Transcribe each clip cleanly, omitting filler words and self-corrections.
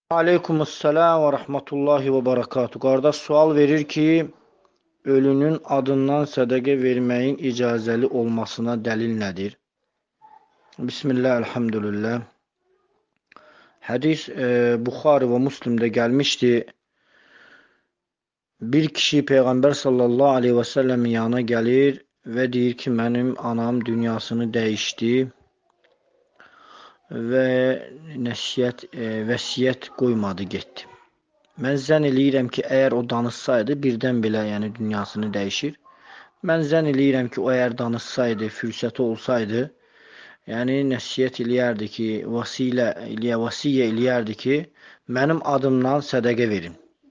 Aleykumussalam və rəhmətullahi və barakatuhu. Qardaş sual verir ki, ölünün adından sədəqə verməyin icazəli olmasına dəlil nədir? Bismillah, elhamdülillah. Hədis Buxari və Müslimdə gəlmişdi. Bir kişi Peyğəmbər sallallahu aleyhi və səlləmin yanına gəlir və deyir ki, mənim anam dünyasını dəyişdi və vəsiyyət qoymadı, getdi. Mən zənn eləyirəm ki, əgər o danışsaydı, birdən belə dünyasını dəyişir. Mən zənn eləyirəm ki, o əgər danışsaydı, fürsəti olsaydı, nəsiyyət eləyərdi ki, vasiyyə eləyərdi ki, mənim adımdan sədəqə verin.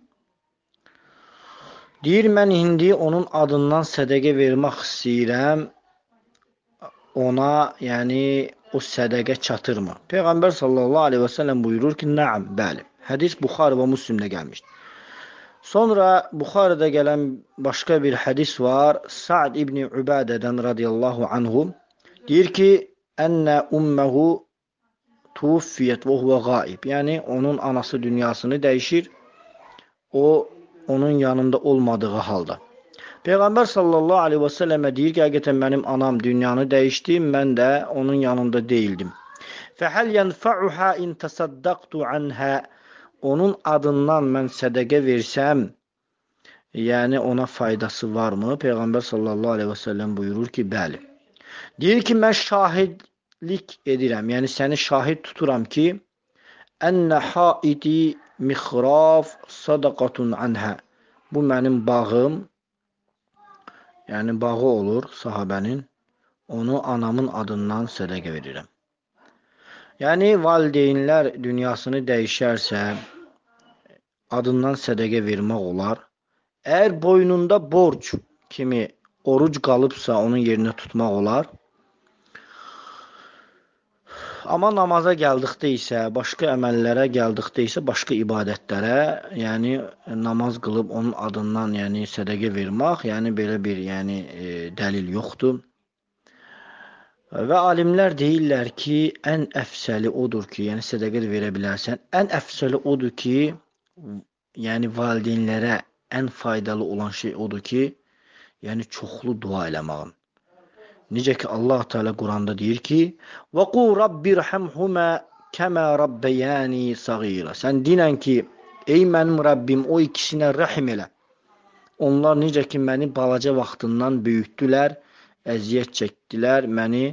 Deyir, mən indi onun adından sədəqə vermək istəyirəm, ona, o sədəqə çatırmı? Peyğəmbər sallallahu aleyhi və səlləm buyurur ki, nəam, bəli. Hədis Buxari və Müslimdə gəlmişdir. Sonra Buxaridə gələn başqa bir hədis var. Sa'd ibn Ubadədən radiyallahu anhu deyir ki, ənnə umməhu tufiyyət və huvə qaib. Yəni, onun anası dünyasını dəyişir, o, onun yanında olmadığı halda. Peyğəmbər sallallahu aleyhi və səlləmə deyir ki, həqiqətən mənim anam dünyanı dəyişdi, mən də onun yanında deyildim. Fəhəl yənfəuhə in təsəddəqtu anhə. Onun adından mən sədəqə versəm, ona faydası varmı? Peyğəmbər sallallahu aleyhi və səlləm buyurur ki, bəli. Deyir ki, mən şahidlik edirəm, səni şahid tuturam ki, ənnə haidi mixraf sadaqatun anhə. Bu mənim bağım, bağı olur sahabənin, onu anamın adından sədəqə verirəm. Valideynlər dünyasını dəyişərsə, adından sədəqə vermək olar. Əgər boynunda borc kimi oruc qalıbsa, onun yerinə tutmaq olar. Amma namaza gəldikdə isə, başqa əməllərə gəldikdə isə, başqa ibadətlərə, namaz qılıb onun adından sədəqə vermək, belə bir dəlil yoxdur. Və alimlər deyirlər ki, ən əfsəli odur ki, sədəqə də verə bilərsən, ən əfsəli odur ki, valideynlərə ən faydalı olan şey odur ki, çoxlu dua eləmağın. Necə ki, Allah Teala Quranda deyir ki, وَقُوا رَبِّ رَحَمْهُمَا كَمَا رَبَّيَانِي صَغِيرًا. Sən dinən ki, ey mənim Rəbbim, o ikisinə rəhm elə. Onlar necə ki, məni balaca vaxtından böyütdülər, əziyyət çəkdilər, məni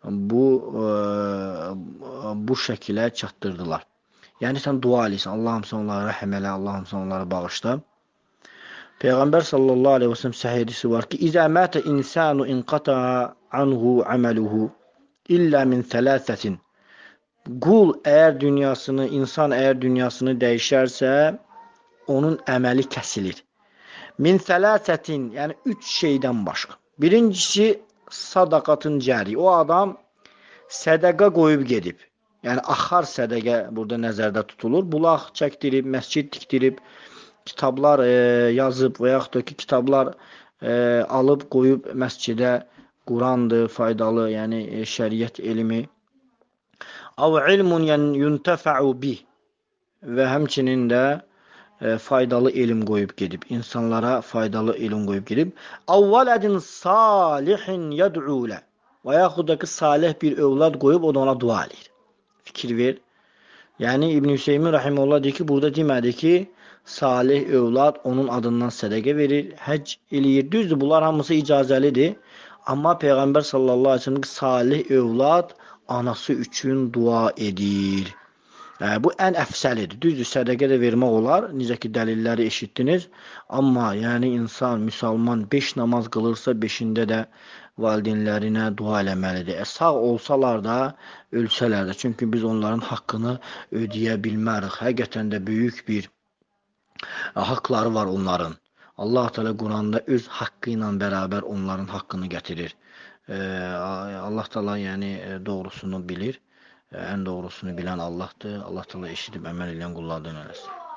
bu şəkilə çatdırdılar. Sən dua eləyirsən, Allahım sən onlara rəhm elə, Allahım sən onlara bağışla. Peyğəmbər sallallahu aleyhi və səlləm səhih hədisi var ki, İzə mətə insanu inqata anhu əməluhu illə min thələthətin. Qul insan əgər dünyasını dəyişərsə, onun əməli kəsilir. Min thələthətin, üç şeydən başqa. Birincisi, sadaqatın cəri. O adam sədəqə qoyub gedib. Axar sədəqə burada nəzərdə tutulur. Bulaq çəkdirib, məscid tikdirib, kitablar yazıb və yaxud da ki, kitablar alıb, qoyub məscidə, Qurandır, faydalı, şəriət elmi. Av ilmun yuntəfəu bih. Və həmçinin də faydalı elm qoyub gedib. İnsanlara faydalı elm qoyub gedib. Avvələdin salihin yəd'ulə. Və yaxud da ki, salih bir övlad qoyub, o da ona dua edir. Fikir ver. İbn-i Hüseymin Rahimullah deyir ki, burada demədi ki, salih övlad onun adından sədəqə verir, həcc eləyir. Düzdür, bunlar hamısı icazəlidir. Amma Peyğəmbər sallallahu aleyhi ve sellem salih övlad anası üçün dua edir. Bu ən əfsəlidir. Düzdür, sədəqə də vermək olar. Necə ki, dəlilləri eşitdiniz. Amma insan, müsəlman 5 namaz qılırsa, 5-də də valideynlərinə dua eləməlidir. Sağ olsalar da, ölsələr də. Çünki biz onların haqqını ödəyə bilmərik. Həqiqətən də böyük bir haqları var onların. Allah Teala Quranda öz haqqı ilə bərabər onların haqqını gətirir. Allah Teala doğrusunu bilir. Ən doğrusunu bilən Allahdır. Allah Teala eşidib əməl edən qullardan eləsin.